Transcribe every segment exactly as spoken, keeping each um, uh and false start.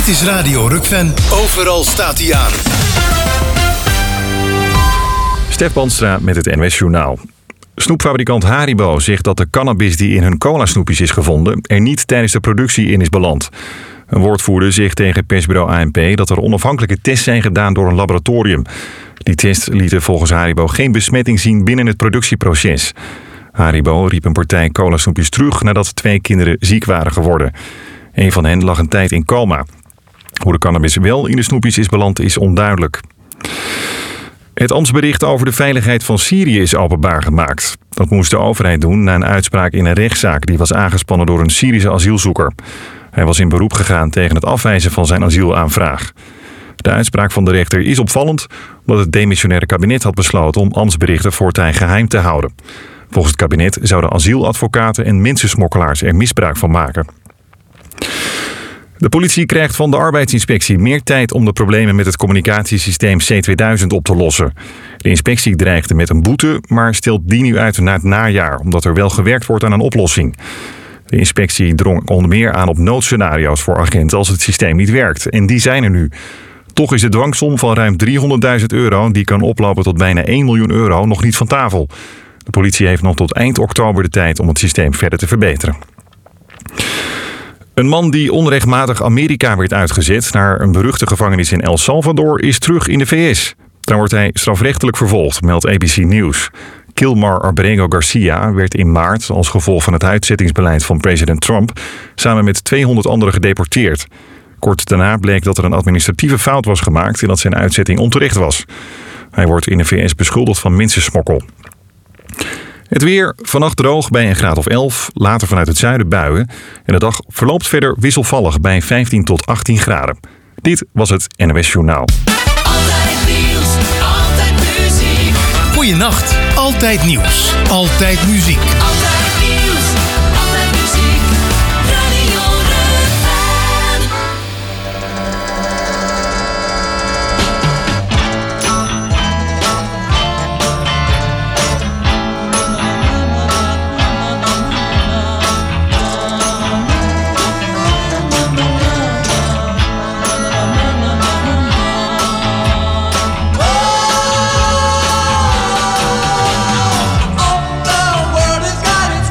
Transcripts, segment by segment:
Dit is Radio Rukven. Overal staat hij aan. Stef Bandstra met het N O S Journaal. Snoepfabrikant Haribo zegt dat de cannabis die in hun cola-snoepjes is gevonden er niet tijdens de productie in is beland. Een woordvoerder zegt tegen persbureau A N P dat er onafhankelijke tests zijn gedaan door een laboratorium. Die tests lieten volgens Haribo geen besmetting zien binnen het productieproces. Haribo riep een partij cola-snoepjes terug nadat twee kinderen ziek waren geworden. Een van hen lag een tijd in coma. Hoe de cannabis wel in de snoepjes is beland is onduidelijk. Het ambtsbericht over de veiligheid van Syrië is openbaar gemaakt. Dat moest de overheid doen na een uitspraak in een rechtszaak die was aangespannen door een Syrische asielzoeker. Hij was in beroep gegaan tegen het afwijzen van zijn asielaanvraag. De uitspraak van de rechter is opvallend omdat het demissionaire kabinet had besloten om ambtsberichten voortaan geheim te houden. Volgens het kabinet zouden asieladvocaten en mensensmokkelaars er misbruik van maken. De politie krijgt van de arbeidsinspectie meer tijd om de problemen met het communicatiesysteem C tweeduizend op te lossen. De inspectie dreigde met een boete, maar stelt die nu uit naar het najaar, omdat er wel gewerkt wordt aan een oplossing. De inspectie drong onder meer aan op noodscenario's voor agenten als het systeem niet werkt. En die zijn er nu. Toch is de dwangsom van ruim driehonderdduizend euro, die kan oplopen tot bijna één miljoen euro, nog niet van tafel. De politie heeft nog tot eind oktober de tijd om het systeem verder te verbeteren. Een man die onrechtmatig Amerika werd uitgezet naar een beruchte gevangenis in El Salvador is terug in de V S. Daar wordt hij strafrechtelijk vervolgd, meldt A B C News. Kilmar Abrego Garcia werd in maart als gevolg van het uitzettingsbeleid van president Trump samen met tweehonderd anderen gedeporteerd. Kort daarna bleek dat er een administratieve fout was gemaakt en dat zijn uitzetting onterecht was. Hij wordt in de V S beschuldigd van mensensmokkel. Het weer, vannacht droog bij een graad of elf, later vanuit het zuiden buien. En de dag verloopt verder wisselvallig bij vijftien tot achttien graden. Dit was het N O S Journaal. Altijd nieuws, altijd muziek. Goeienacht, altijd nieuws, altijd muziek. Altijd nieuws, altijd muziek. Radio Rukven. The world has got its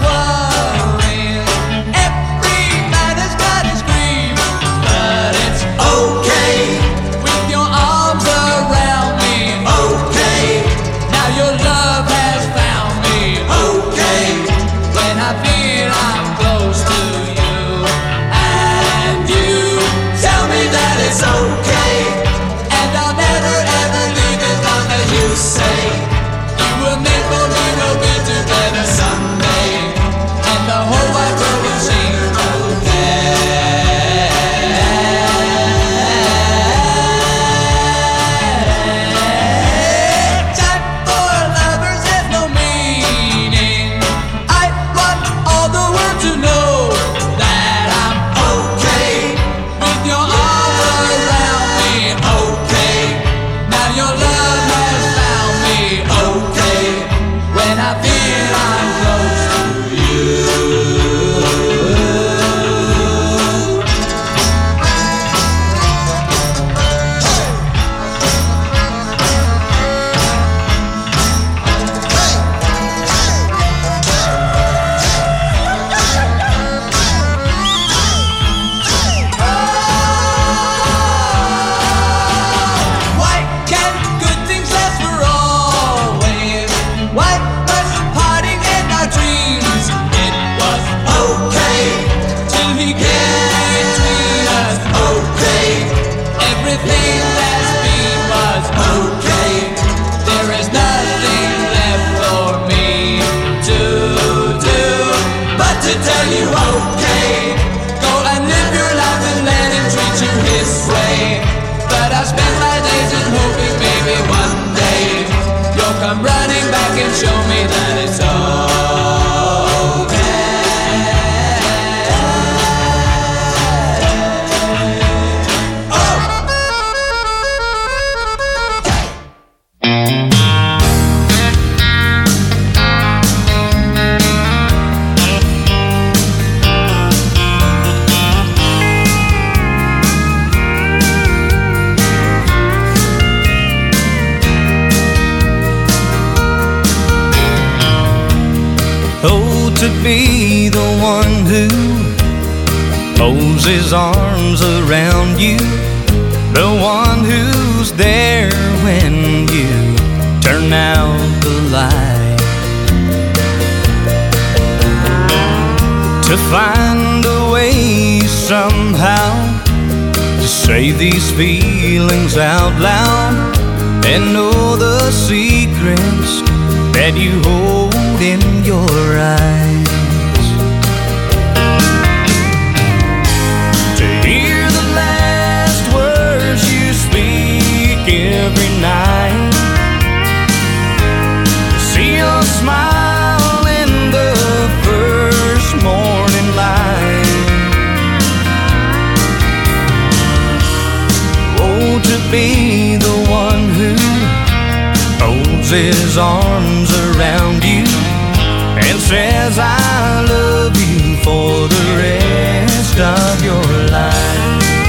be the one who holds his arms around you, the one who's there when you turn out the light, to find a way somehow to say these feelings out loud and know the secrets that you hold in your eyes. To hear the last words you speak every night, see your smile in the first morning light. Oh, to be the one who holds his arms around you and says I love you for the rest of your life.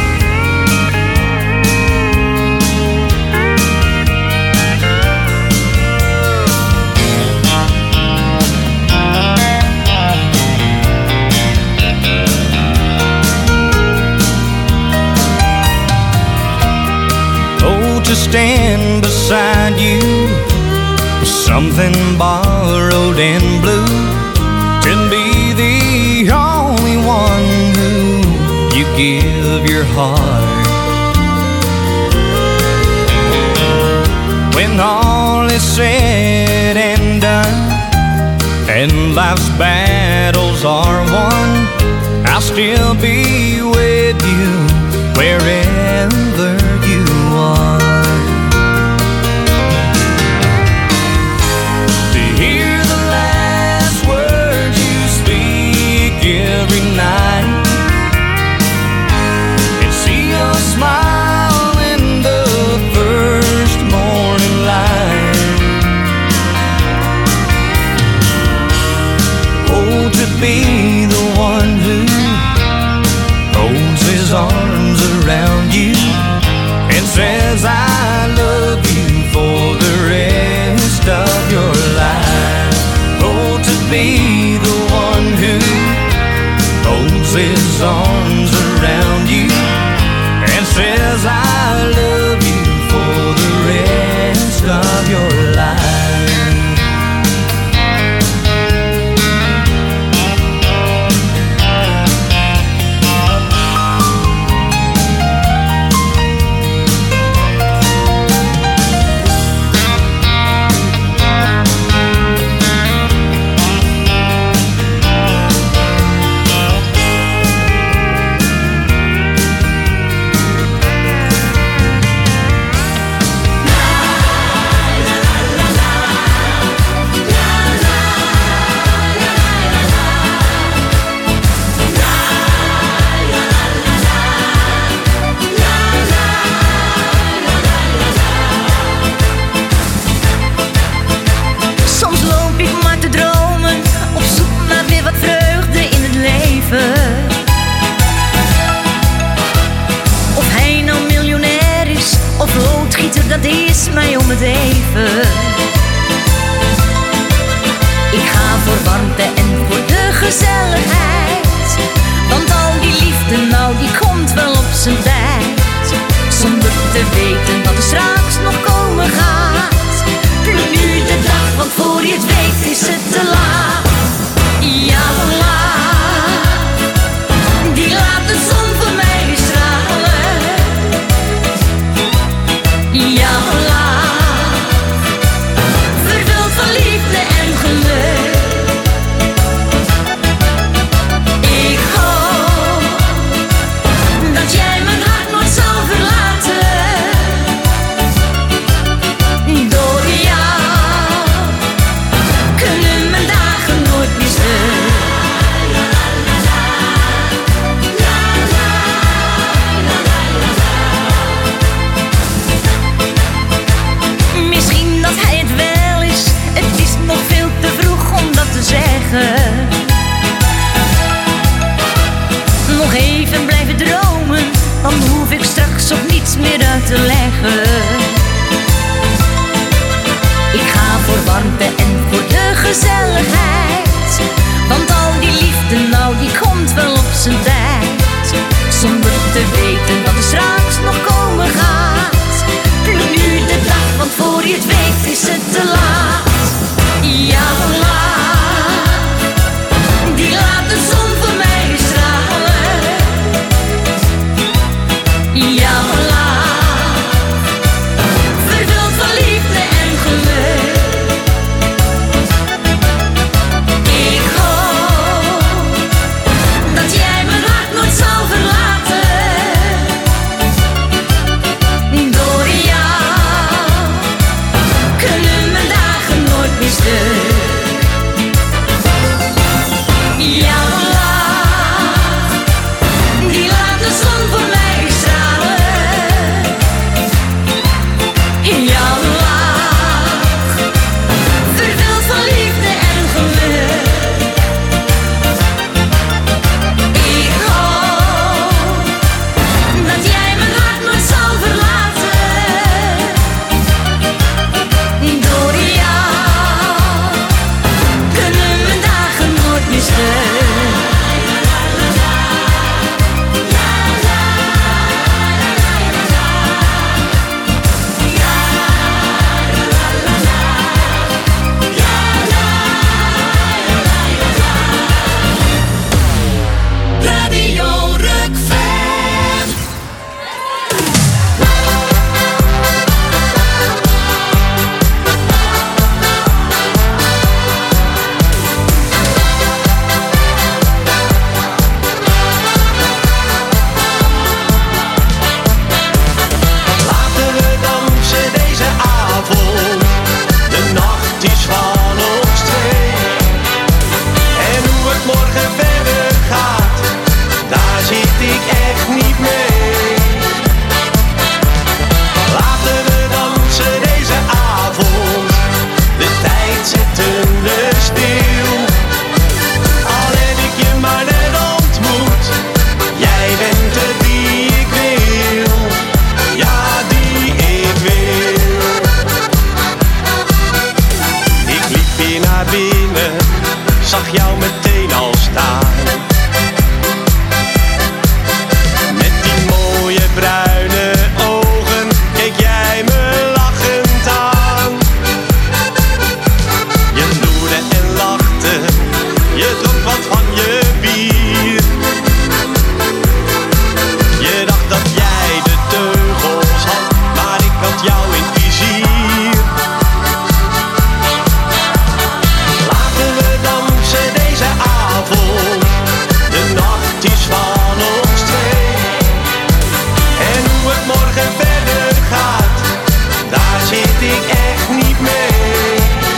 Oh, to stand beside you, something borrowed and blue, to be the only one who you give your heart. When all is said and done and life's battles are won, I'll still be with you wherever you are. Every night and see your smile in the first morning light. Oh, to be the one who holds his arms around you and says I love you for the rest of your life. Oh, to be the one who holds his arms around you and says I love you for the rest of your life. Dat is mij om het even. Ik ga voor warmte en voor de gezelligheid, want al die liefde nou die komt wel op zijn tijd. Zonder te weten wat er straks nog komen gaat. Pluk nu de dag, want voor je het weet is het te laat. Ja, laat, die laat de zon voor mij weer stralen. Ja, laat, vervuld van liefde en geluk. Ik hoop dat jij mijn hart nooit zal verlaten. Door jou kunnen mijn dagen nooit meer stuk. Misschien dat hij het wel is, het is nog veel te vroeg om dat te zeggen. Nog even blijven dromen, dan hoef ik straks op niets meer uit te leggen. Ik ga voor warmte en voor de gezelligheid, want al zijn tijd. Zonder te weten wat er straks nog komen gaat. Pluk nu de dag, want voor je het weet is het te laat. Jouw laag, die laat de zon voor mij stralen. Jouw laag, vervuld van liefde en geluk. Ik hoop dat jij mijn hart nooit zal verlaten. Door jou kunnen mijn dagen nooit meer stuk. Jouw laag, die laat de zon voor mij stralen. Jouw laag, vervuld van liefde en geluk. Ik hoop dat jij mijn hart nooit zal verlaten. Door jou kunnen mijn dagen nooit meer stuk. Radio Rukven. Laten we dansen deze avond. De nacht is van ons twee. En hoe het morgen verder gaat, daar zit ik echt niet mee. Laten we dansen deze avond. De tijd zetten we stil. Al heb ik je maar net ontmoet. Jij bent de die ik wil. Ja, die ik wil. Ik liep hier naar binnen, zag jou meteen al staan. Met die mooie bruine ogen keek jij me lachend aan. Je loerde en lachte, je dronk wat van je bier. Je dacht dat jij de teugels had, maar ik had jou in vizier. Laten we dansen deze avond. De nacht is van ons twee. En hoe het morgen verder gaat, daar zit ik echt niet mee.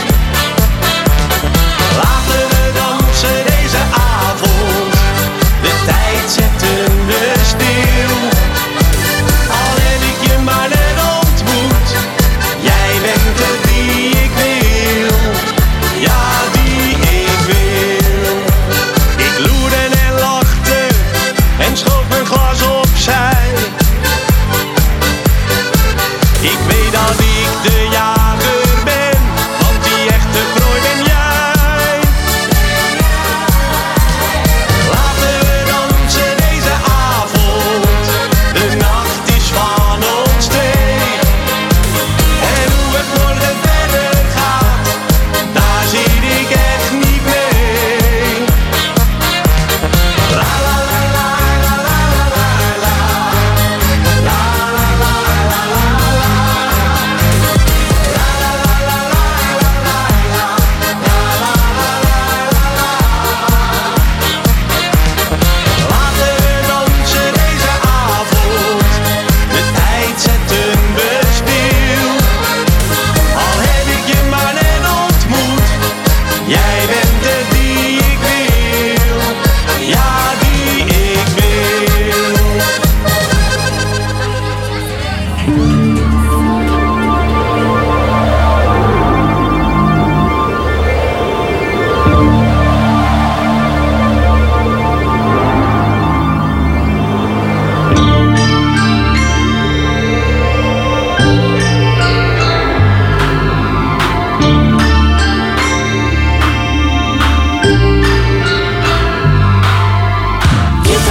Laten we dansen deze avond. De tijd zetten we stil. Al heb ik je maar net ontmoet. Jij bent de die ik wil. Ja, die ik wil. Ik loerde en lachte en schoof mijn glas opzij. Ik weet dat ik de jager ben, want die echte prooi ben jij. Laten we dansen deze avond. De nacht is van ons twee. En hoe het morgen verder gaat, daar zit ik echt niet mee. La la la la la la la la. La la la la la la. La la la la la la la. La la la la la la. Laten we dansen deze avond. De tijd zetten we stil. Al heb ik je maar net ontmoet. Jij bent de die ik wil. Ja, die ik wil. Je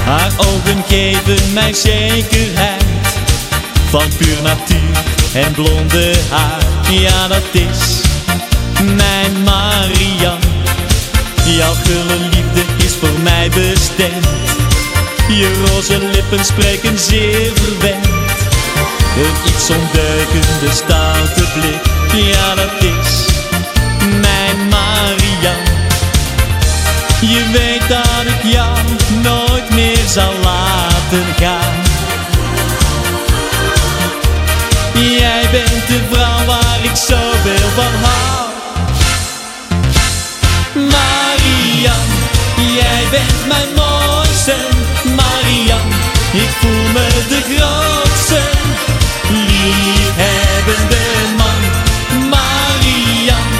Haar ogen geven mij zekerheid van puur natuur en blonde haar. Ja, dat is mijn Marianne. Jouw gulle liefde is voor mij bestemd. Je roze lippen spreken zeer verwend. Een iets ondeugende stoute blik. Ja, dat is mijn Marianne. Je weet dat ik jou nooit meer zal laten gaan. Jij bent de vrouw waar ik zoveel van hou. Marianne, jij bent mijn mooiste. Marianne, ik voel me de grootste. Liefhebbende man, Marianne.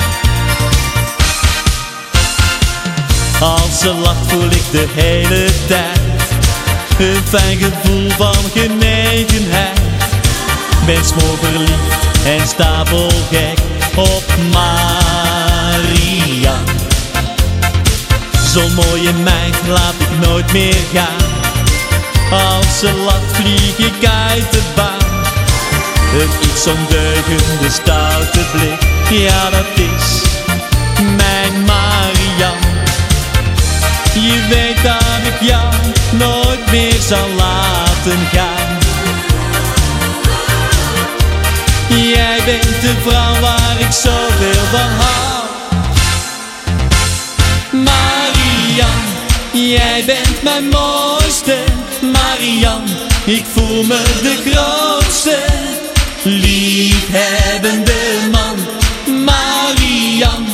Als ze lacht voel ik de hele tijd een fijn gevoel van genegenheid. Ben smoorverliefd en stapelgek op Marianne. Zo'n mooie meid laat ik nooit meer gaan. Als ze lacht vlieg ik uit de baan. Een iets ondeugende stoute blik. Ja, dat is mijn Marianne. Je weet dat ik jou nooit meer zal laten gaan. Jij bent de vrouw waar ik zoveel van hou. Marianne, jij bent mijn mooiste. Marianne, ik voel me de grootste. Liefhebbende man, Marianne.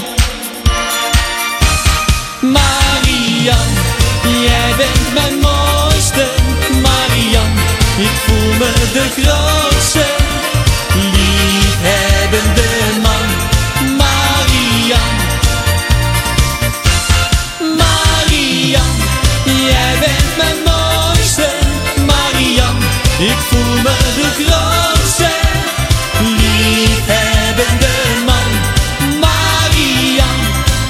Marianne, jij bent mijn mooiste. Marianne, ik voel me de grootste. Liefhebbende man, Marianne. Marianne, jij bent mijn mooiste. Marianne, ik voel me de grootste. Liefhebbende man, Marianne.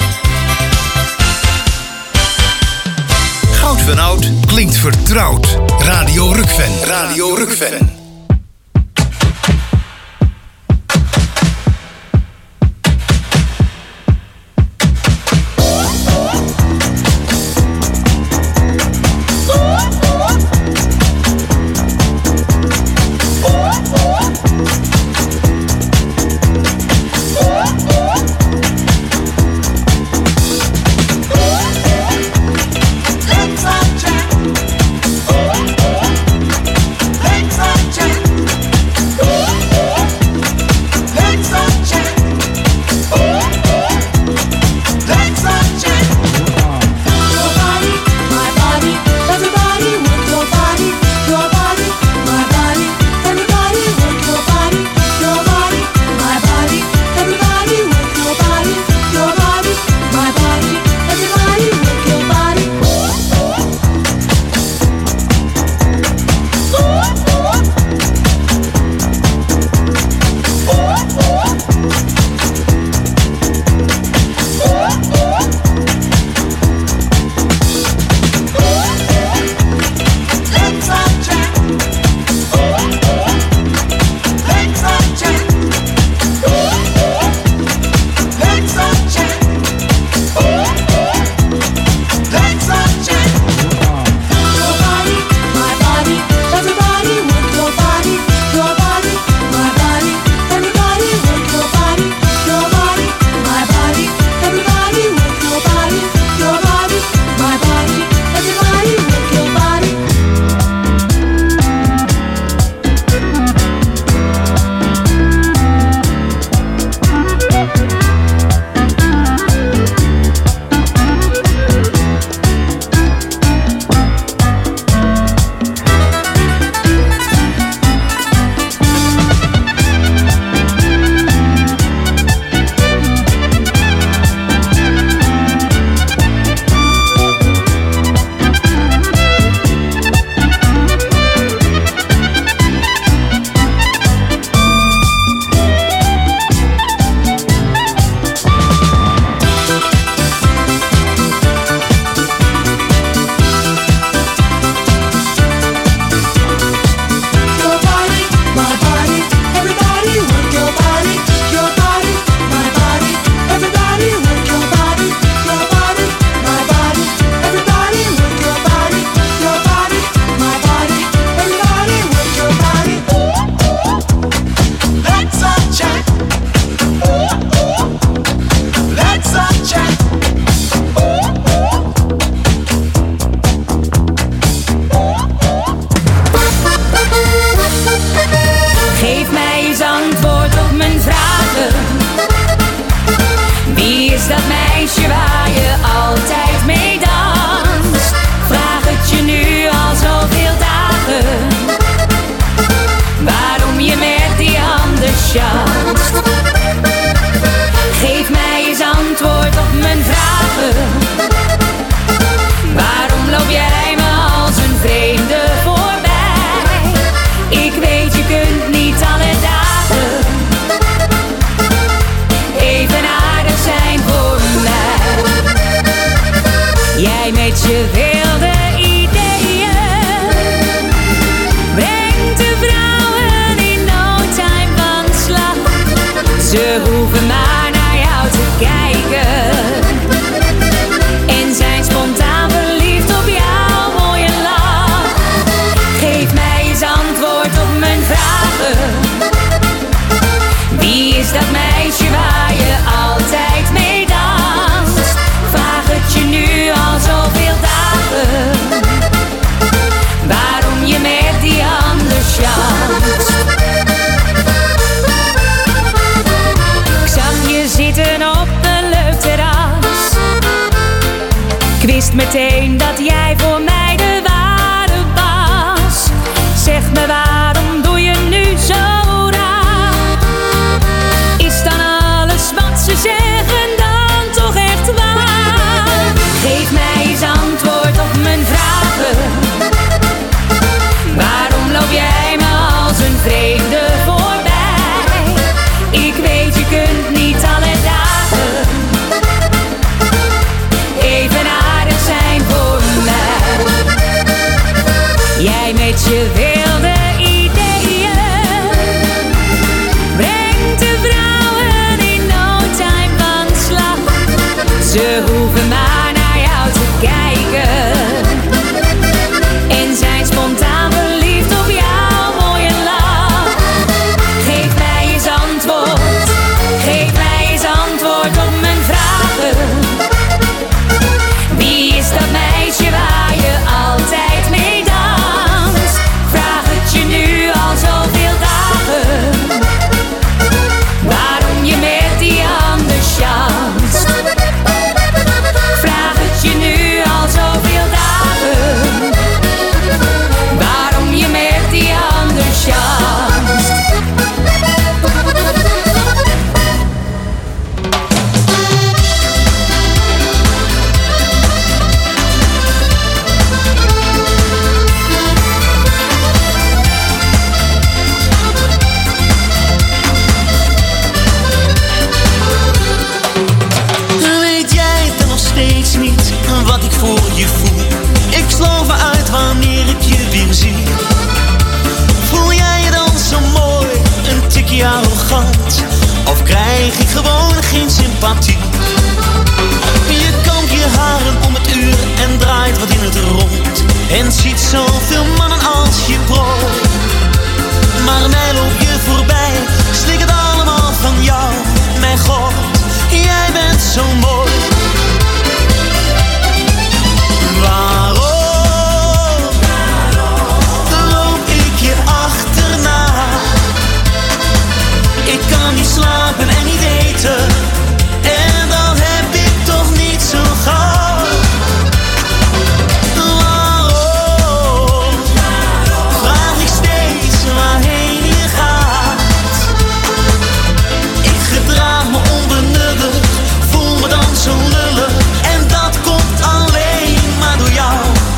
Goud van Oud klinkt vertrouwd. Radio Rukven. Radio Rukven. Let's Ze hoeven maar naar jou te kijken en zijn spontaan verliefd op jouw mooie lach. Geef mij eens antwoord op mijn vragen. Wie is dat meisje waar je altijd mee danst? Vraag het je nu al zoveel dagen, waarom je met die ander chanst. Ik zag je zitten op een leuk terras. Ik wist meteen dat jij voor mij de ware was. Zeg me, waarom doe je nu zo raar? Is dan alles wat ze zeggen dan toch echt waar? Geef mij eens antwoord op mijn vragen. Waarom loop jij me als een vreemde voorbij? Ik weet, je kunt niet alle dagen even aardig zijn voor mij. Jij met je wilde ideeën brengt de vrouwen in no time van slag. Ze hoeven maar naar jou te kijken en zijn spontaan verliefd op jouw mooie lach. Geef mij eens antwoord, geef mij eens antwoord op mijn vragen. Wie is dat meisje waar je altijd mee danst? Vraag het je nu al zoveel dagen, waarom je met die ander chanst. Vraag het je nu al zoveel dagen, waarom je met die ander chanst. Weet jij dan nog steeds niet wat ik voor je voel? Ik sloof me uit wanneer ik je weer zie. Voel jij je dan zo mooi, een tikje arrogant? Of krijg ik gewoon geen sympathie? Je kampt je haren om het uur en draait wat in het rond en ziet zoveel mannen als je prooi. Maar mij loop je voorbij, slik het allemaal van jou. Mijn god, jij bent zo mooi. Waarom loop ik je achterna? Ik kan niet slapen en niet eten, en dan heb ik toch niet zo gauw. Waarom vraag ik steeds waarheen je gaat? Ik gedraag me onbenullig, voel me dan zo lullig, en dat komt alleen maar door jou.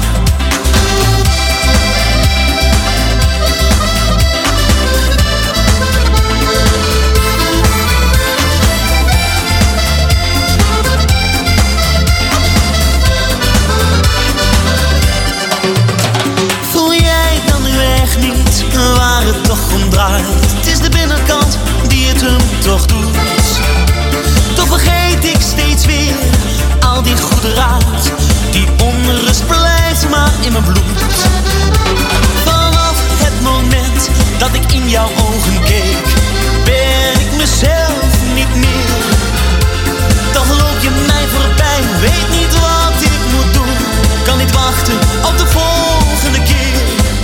Voel jij dan nu echt niet waar het toch om draait? Het is de binnenkant die het hem toch doet. Toch vergeet ik steeds weer al die goede raad. Die onrust blijft maar in mijn bloed. Vanaf het moment dat ik in jouw ogen keek, ben ik mezelf niet meer. Toch loop je mij voorbij, weet niet wat ik moet doen. Kan niet wachten op de volgende keer.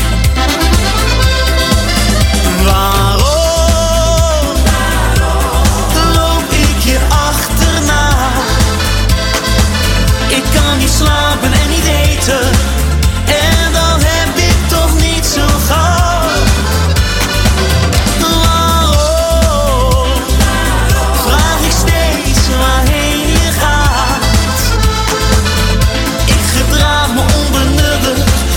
Waarom loop ik je achterna? Ik kan niet slapen en niet eten, en dan heb ik toch niet zo gauw. Waarom vraag ik steeds waarheen je gaat? Ik gedraag me onbenullig,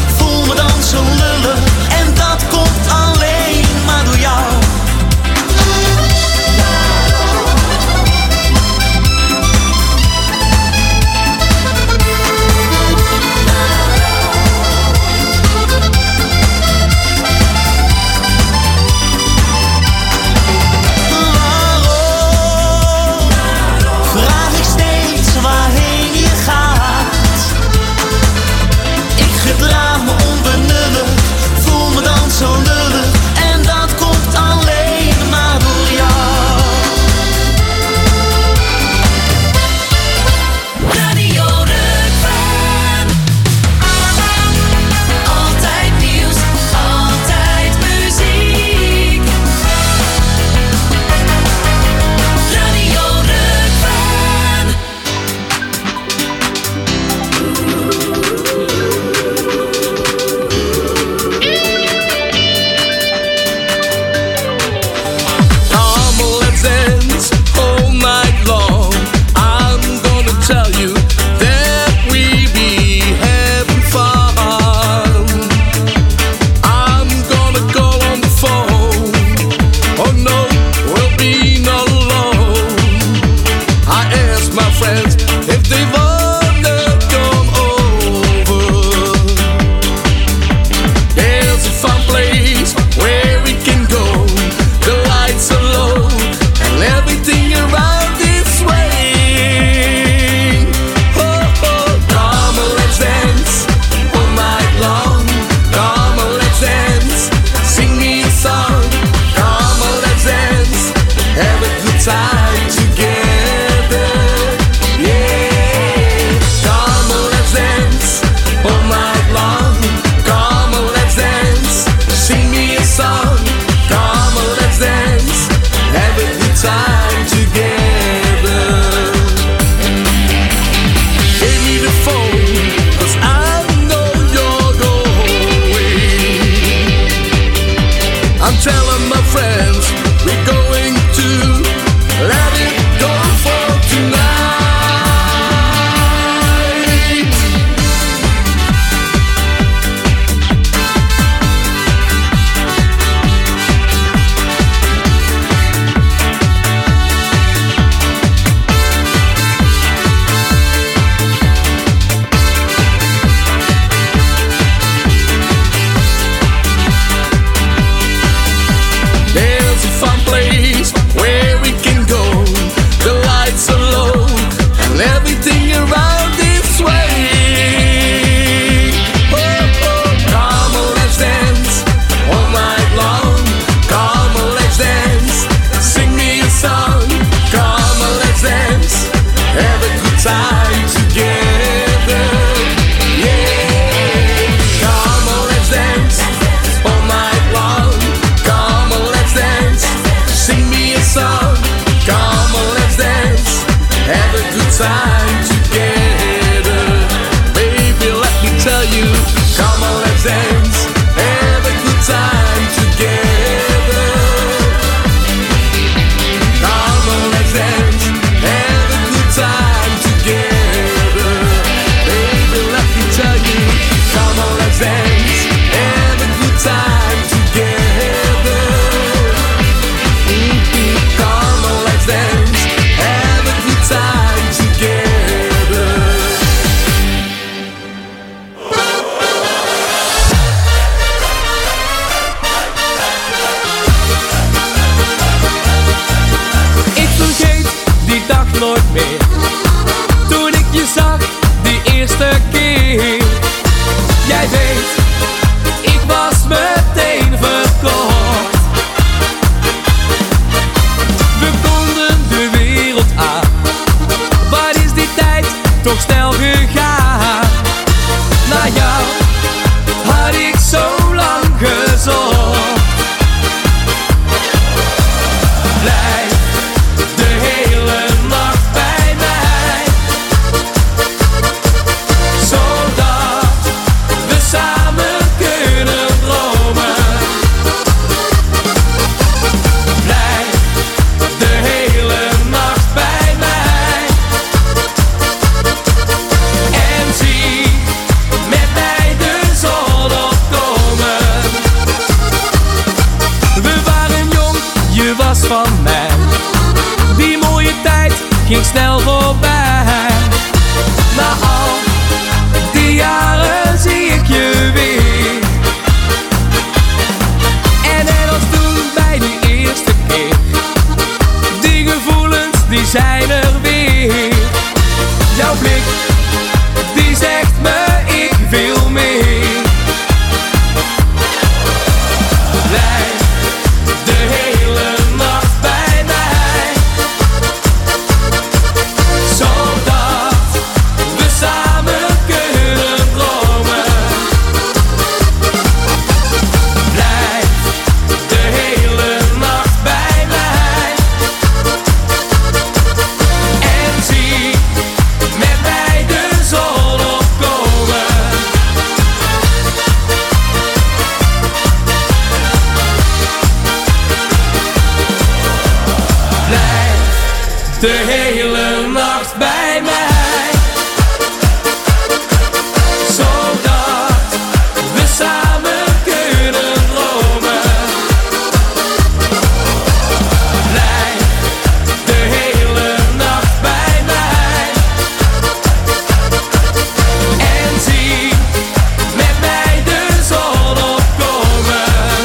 de hele nacht bij mij, zodat we samen kunnen dromen. Blijf de hele nacht bij mij en zie met mij de zon opkomen.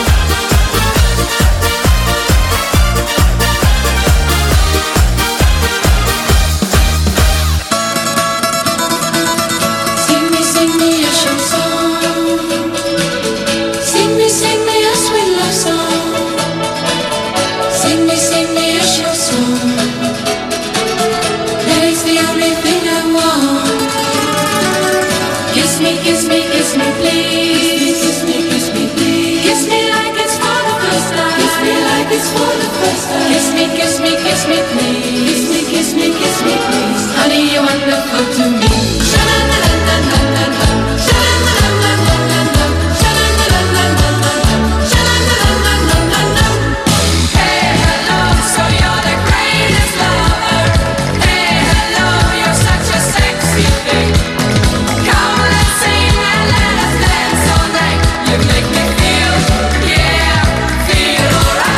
Kiss me, kiss me, kiss me, please. Kiss me, kiss me, kiss me, please. Honey, you're wonderful to me. Sha-la-la-la-la-la-la, sha-la-la-la-la-la-la, sha-la-la-la-la-la-la, sha-la-la-la-la-la-la. Hey, hello, so you're the greatest lover. Hey, hello, you're such a sexy thing. Come, let's sing and let us dance all night. You make me feel, yeah, feel alright.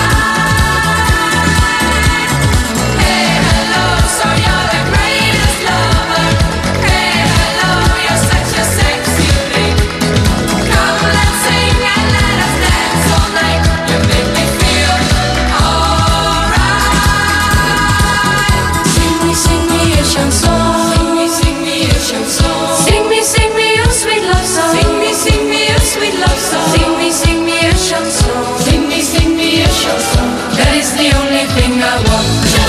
So you're the greatest lover. Hey, hello, you're such a sexy thing. Come, let's sing and let us dance all night. You make me feel alright. Sing me, sing me a chanson. Sing me, sing me a chanson. Sing me, sing me a sweet love song. Sing me, sing me a sweet love song. Sing me, sing me a chanson. Sing me, sing me a chanson. That is the only thing I want.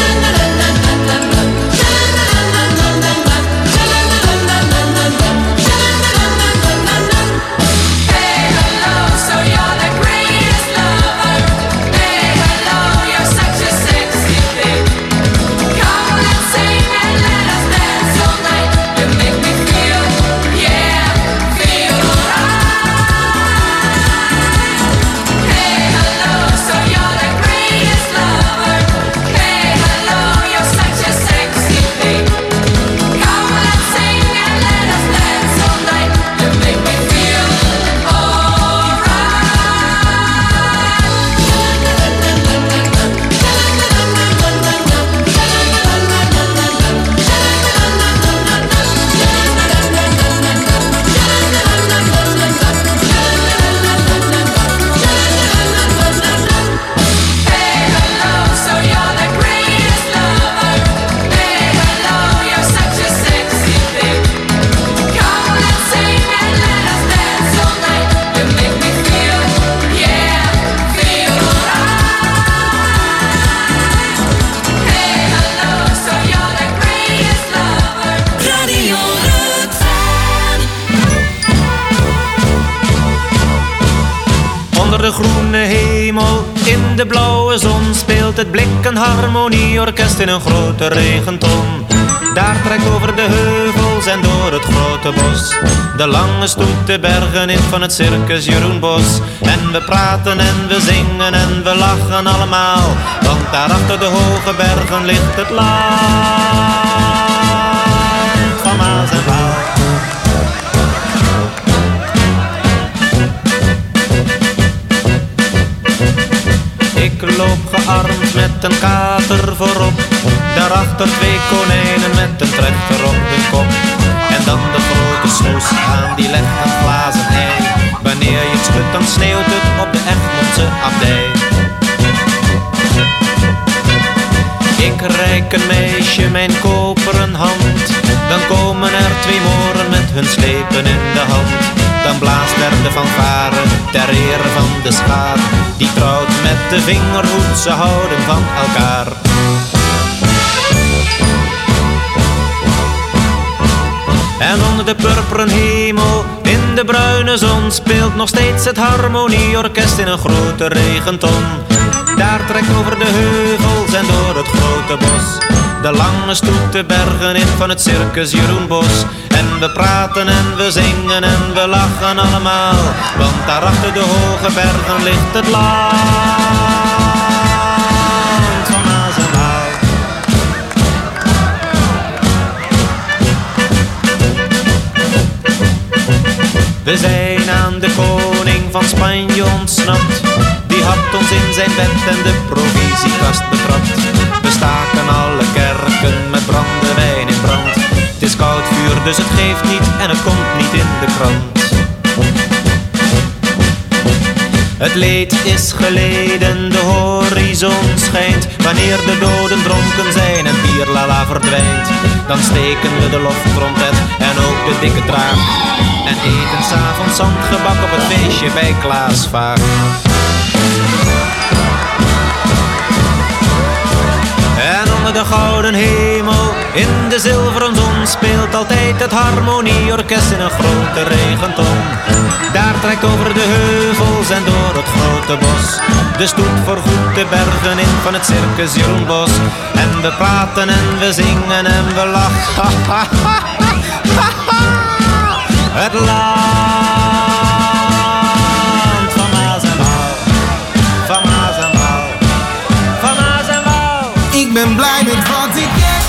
de groene hemel, in de blauwe zon speelt het Blikken Harmonieorkest in een grote regenton. Daar trekt over de heuvels en door het grote bos de lange stoet de bergen in van het circus Jeroen Bos. En we praten en we zingen en we lachen allemaal, want daar achter de hoge bergen ligt het land van Maas en Waal. Ik loop gearmd met een kater voorop, daarachter twee konijnen met een trechter op hun kop. En dan de grote snoes aan die legt een glazen ei. Wanneer je het schudt dan sneeuwt het op de Egmondse abdij. Ik reik een meisje mijn koperen hand, dan komen er twee moren met hun slepen in de hand. Dan blaast er de fanfare ter ere van de schaar, die trouwt met de vingerhoed, ze houden van elkaar. En onder de purperen hemel, in de bruine zon, speelt nog steeds het Harmonieorkest in een grote regenton. Daar trekt over de heuvels en door het grote bos de lange stoet de bergen in van het circus Jeroen Bos. En we praten en we zingen en we lachen allemaal, want daar achter de hoge bergen ligt het land van Maas en Waal. We zijn aan de koning van Spanje ontsnapt. Die had ons in zijn bed en de provisiekast betrapt. We staken alle kerken met brandewijn in brand. Het is koud vuur, dus het geeft niet en het komt niet in de krant. Het leed is geleden, de horizon schijnt. Wanneer de doden dronken zijn en bierlala verdwijnt, dan steken we de loftrompet en ook de dikke draak. En eten 's avonds zandgebak op het feestje bij Klaas Vaak. En onder de gouden hemel, in de zilveren zon, speelt altijd het harmonieorkest in een grote regenton. Daar trekt over de heuvels en door het grote bos de stoet voorgoed de bergen in van het circus Jeroen Bos. En we praten en we zingen en we lachen. Het land van Maas en Waal, van Maas en Waal, van Maas en Waal. Ik ben blij met wat ik heb.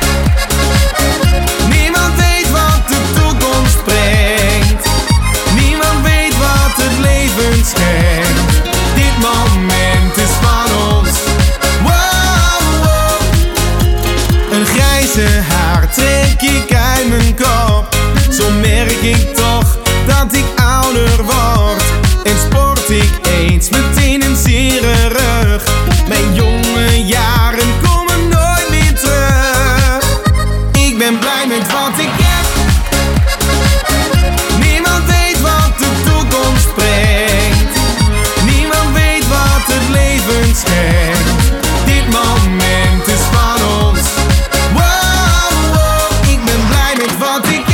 Niemand weet wat de toekomst brengt. Niemand weet wat het leven schenkt. Dit moment is van ons. Wow, wow. Een grijze haar trek ik uit mijn kop. Zo merk ik toch dat ik ouder word. En sport ik eens meteen een zere rug. Mijn jonge jaren komen nooit meer terug. Ik ben blij met wat ik heb. Niemand weet wat de toekomst brengt. Niemand weet wat het leven schenkt. Dit moment is van ons. Wow, wow. Ik ben blij met wat ik heb.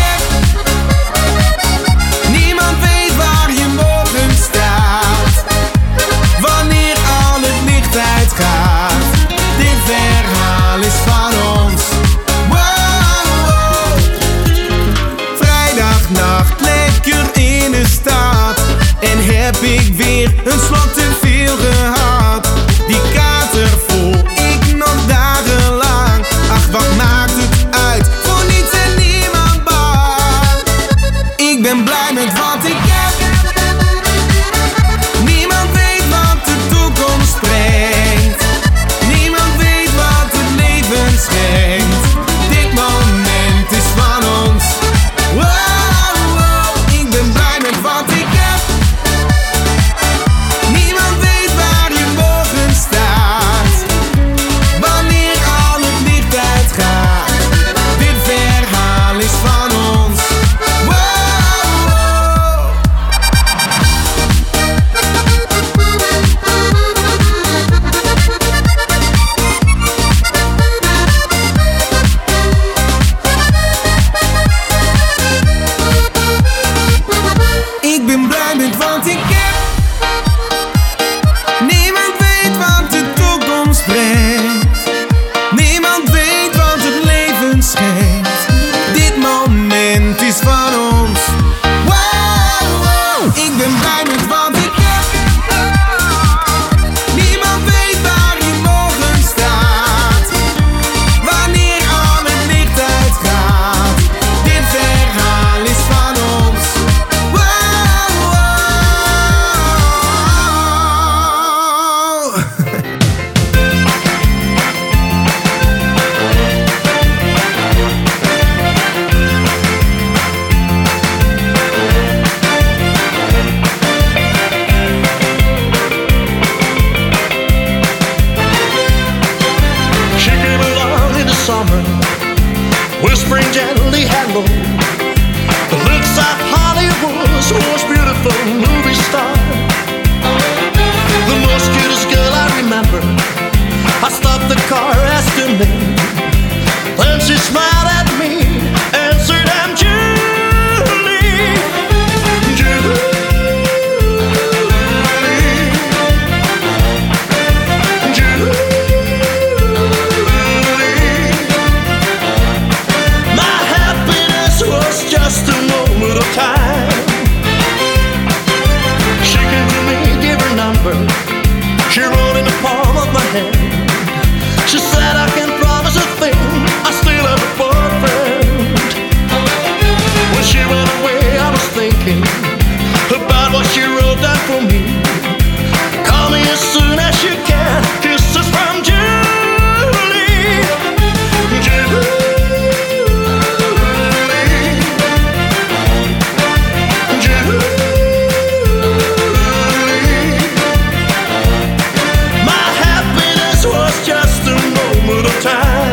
Niemand weet waar je morgen staat. Wanneer al het licht uitgaat. Dit verhaal is van ons. Wow, wow. Vrijdagnacht lekker in de stad. En heb ik weer een slok te veel gehad. Die kater voel ik nog dagenlang. Ach, wat maakt het uit? Voor niets en niemand bang. Ik ben blij met wat ik heb. Niemand weet wat de toekomst brengt. Niemand weet wat het leven schenkt. Dit moment is van ons. Wow, wow. Ik ben blij met wat ik heb. Niemand weet waar je morgen staat. Wanneer al het licht uitgaat. Dit verhaal is van ons. Wow, wow. Ik ben blij met wat ik heb. Niemand weet wat de toekomst brengt. Niemand weet wat het leven schenkt. Dit moment is van ons. Wow, wow. Ik ben blij met wat ik heb. Niemand weet waar je morgen staat. Wanneer al het licht uitgaat. Dit verhaal is van ons. Wow, wow. She came along in the summer, whispering gently hello. The looks of Hollywood's most beautiful movie star. The most cutest girl I remember. I stopped the car, asked her name. Then she smiled at me, answered, I'm Julie. Julie. Julie. My happiness was just a moment of time. you've done for me. Call me as soon as you can. Kisses from Julie. Julie. Julie. My happiness was just a moment of time.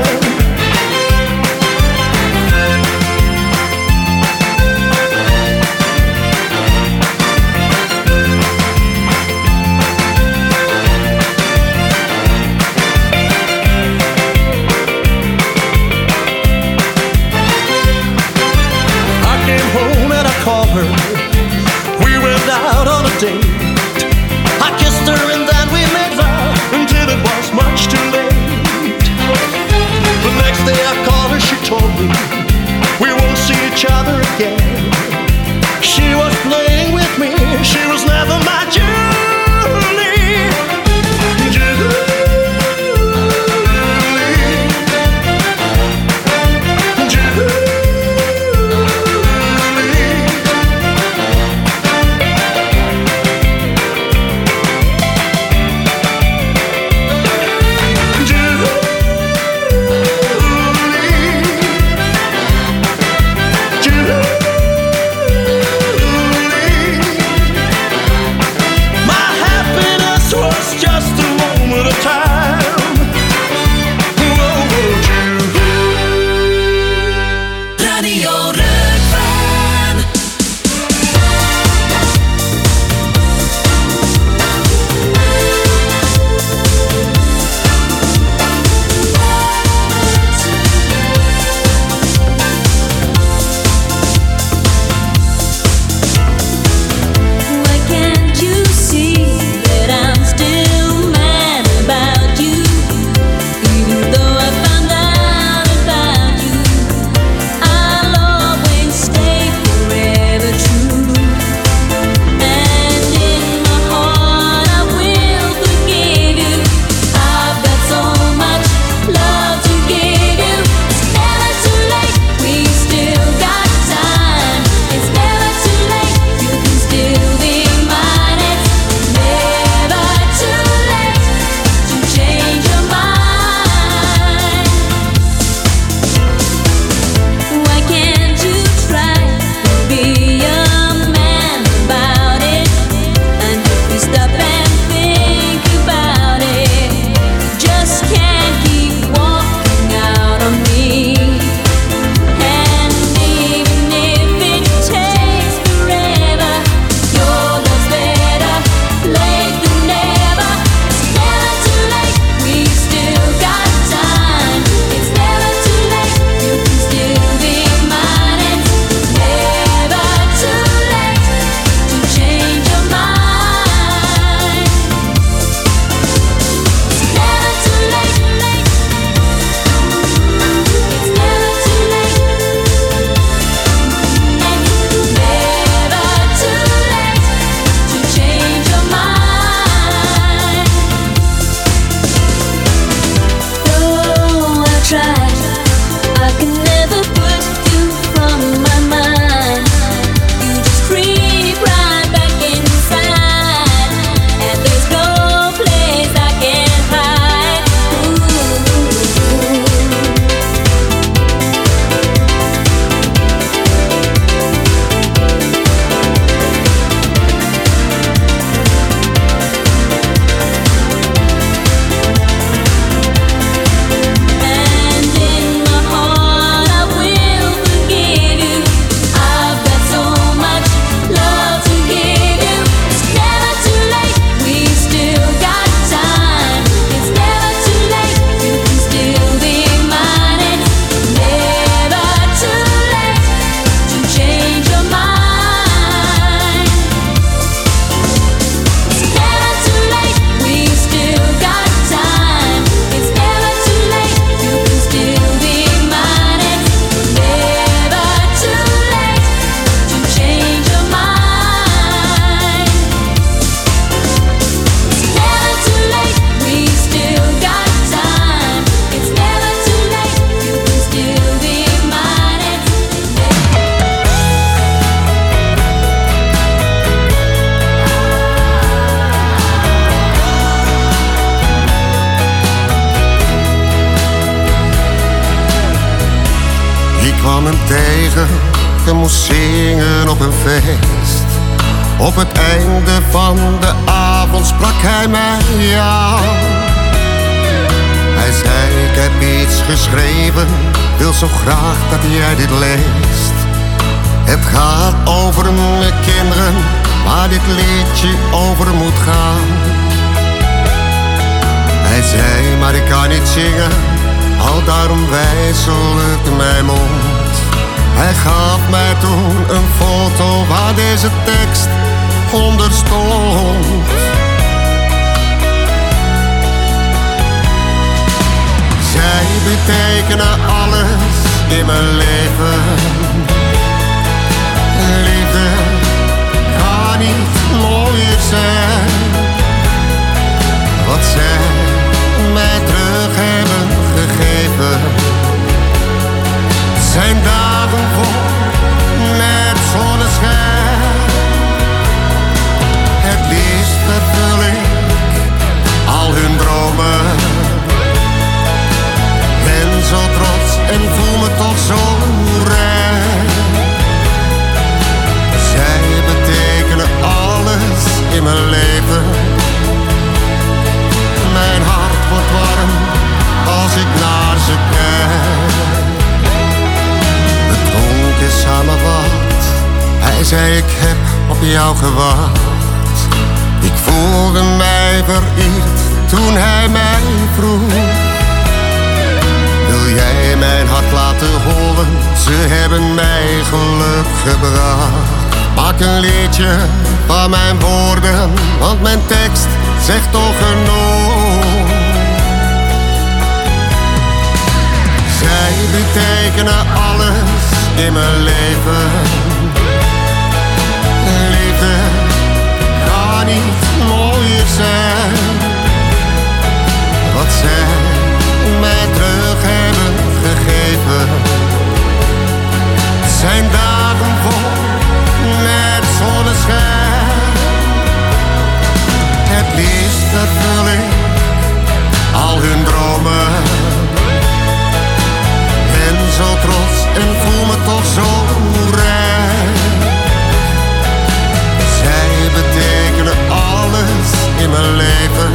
me tegen en moest zingen op een feest. Op het einde van de avond sprak hij mij aan. Hij zei, ik heb iets geschreven, wil zo graag dat jij dit leest. Het gaat over mijn kinderen, waar dit liedje over moet gaan. Hij zei, maar ik kan niet zingen, al daarom wijzelde mijn mond. Hij gaf mij toen een foto waar deze tekst onder stond. Zij betekenen alles in mijn leven. Liefde kan niet mooier zijn. Wat zij mij terug hebben gegeven, zijn dagen vol met zonneschijn. Het liefst vervul ik al hun dromen. Ben zo trots en voel me toch zo rein. Zij betekenen alles in mijn leven. Mijn hart wordt warm als ik naar ze kijk. We dronken samen wat. Hij zei, ik heb op jou gewacht. Ik voelde mij vereerd toen hij mij vroeg. Wil jij mijn hart laten horen? Ze hebben mij geluk gebracht. Maak een liedje van mijn woorden, want mijn tekst zegt toch genoeg. Zij betekenen alles in mijn leven. Liefde kan niet mooier zijn. Wat zij mij terug hebben gegeven, zijn dagen vol met zonneschijn. Het liefst vervul ik al hun dromen. Ben zo trots en voel me toch zo rein. Zij betekenen alles in mijn leven.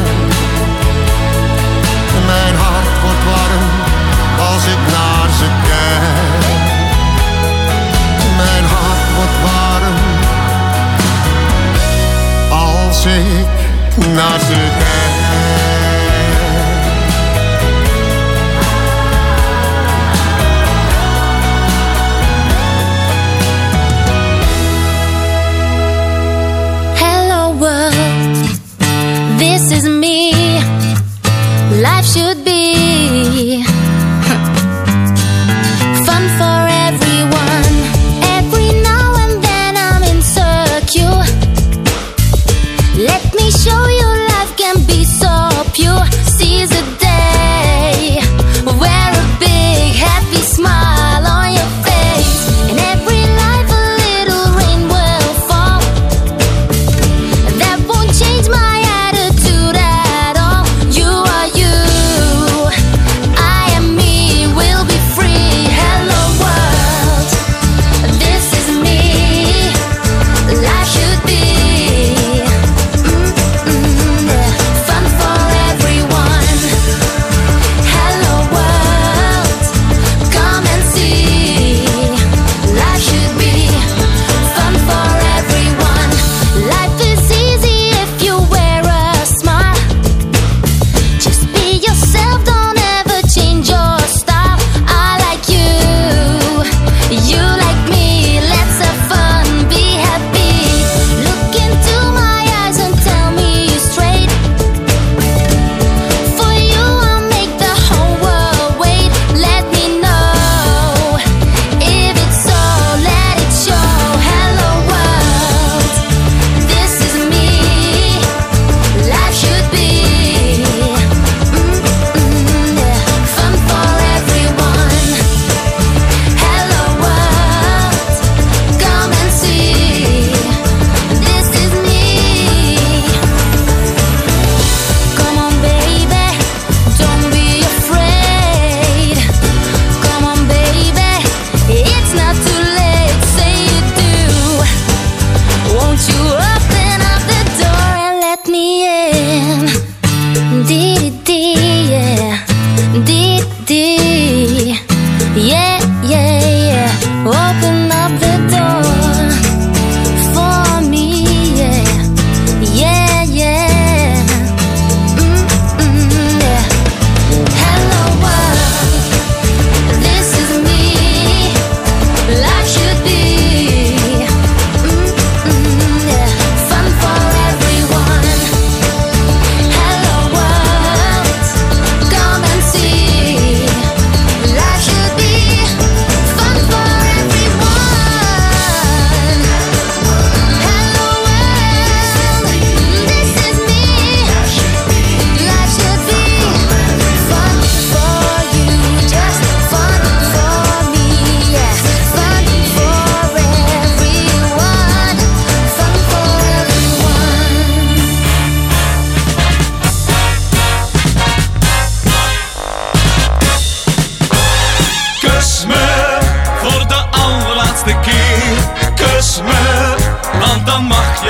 Mijn hart wordt warm als ik naar ze kijk. Mijn hart wordt warm als ik naar ze kijk. Hello world, this is me. Life should be fun for everyone. Every now and then I'm insecure. Let me show you life can be so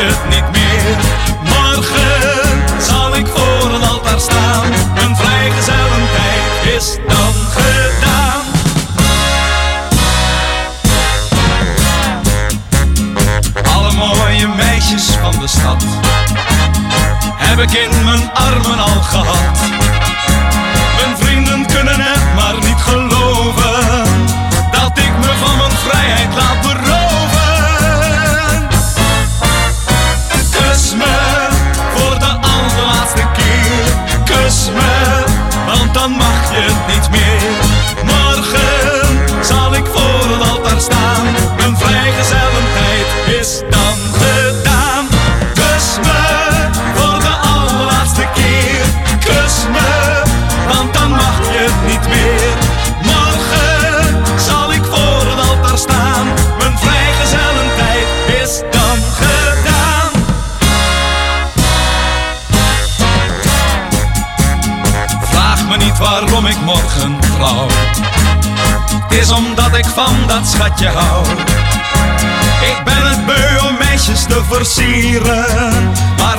het niet meer. Morgen zal ik voor het altaar staan. Mijn vrijgezellentijd is dan gedaan. Alle mooie meisjes van de stad heb ik in mijn armen al gehad. Mijn vrienden kunnen het maar niet geloven dat ik me van mijn vrijheid laat beroven. Kus me voor de allerlaatste keer. Kus me, want dan mag je het niet meer. Morgen zal ik voor het altaar staan. Mijn vrijgezellentijd is dan gedaan. Kus me voor de allerlaatste keer. Kus me, want dan mag je het niet meer. Morgen zal ik voor het altaar staan. Mijn vrijgezellentijd is dan gedaan. Vraag me niet waarom ik morgen trouw. Het is omdat ik van dat schatje hou. Ik ben het beu om meisjes te versieren, maar